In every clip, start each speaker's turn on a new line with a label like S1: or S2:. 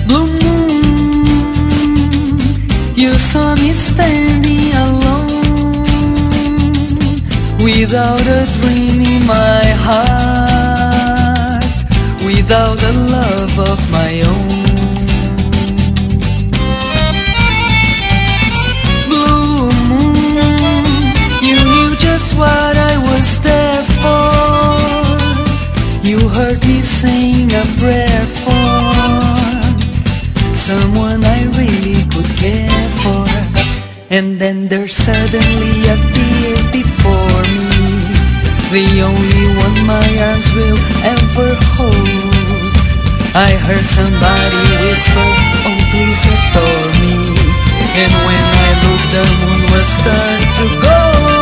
S1: Blue moon, you saw me standing alone, without a dream in my heart, without a love of my own. Blue moon, you knew just what I was there for. You heard me sing a prayer for someone I really could care for. And then there suddenly appeared before me the only one my arms will ever hold. I heard somebody whisper, oh please adore me. And when I looked, the moon was starting to go.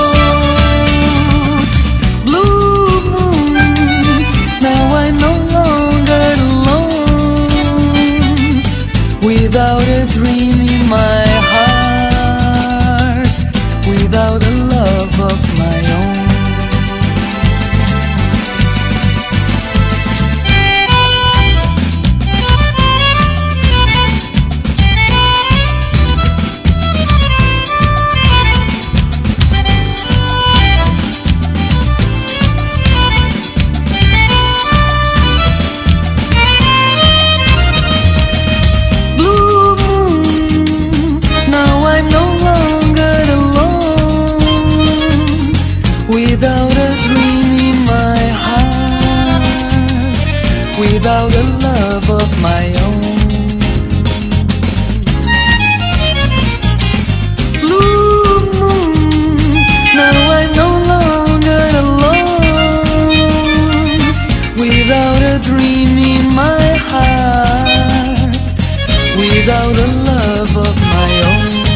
S1: Blue moon, now I'm no longer alone, without a dream in my heart, without a love of my own. Without a dream in my heart, without a love of my own. Blue moon, now I'm no longer alone, without a dream in my heart, without a love of my own.